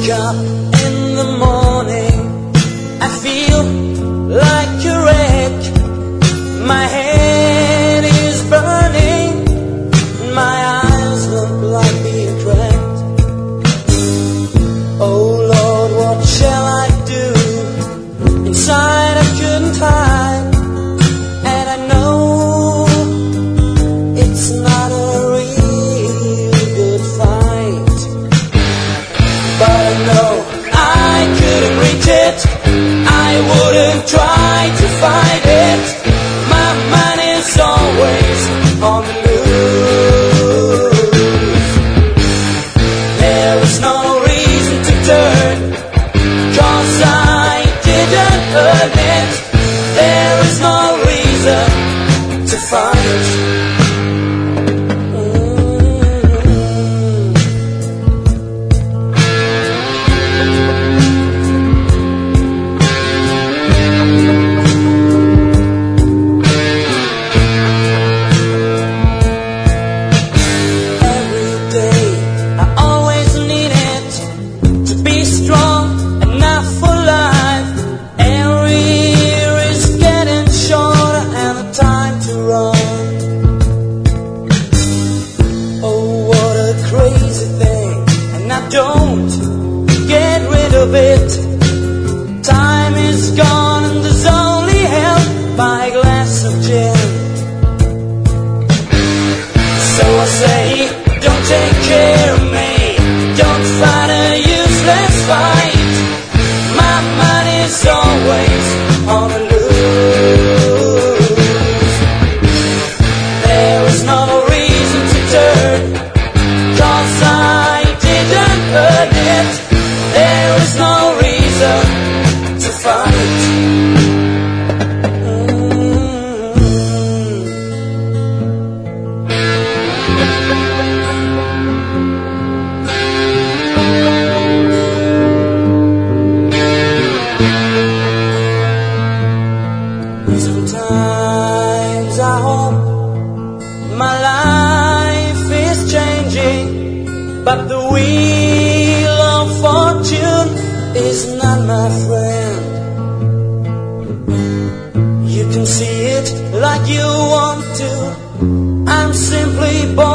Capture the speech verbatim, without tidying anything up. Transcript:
wake up in the morning, I feel like a wreck. My head is burning, my eyes look like they're cracked. Oh Lord, what shall I do? Inside I couldn't hide, and I know it's not a real good fight. But I know I couldn't reach it, I wouldn't try to fight it. My mind is always on the move. There is no reason to turn, 'cause I didn't earn it. There is no reason to fight. Don't get rid of it. Time is gone and there's only help by a glass of gin. So I say, don't take care of me, don't fight a useless fight. My mind is always on the loose. There is no reason to turn, 'cause I earn it. There is no reason to fight. Sometimes I hope my life is changing, but the wheel of fortune is not my friend. You can see it like you want to, I'm simply born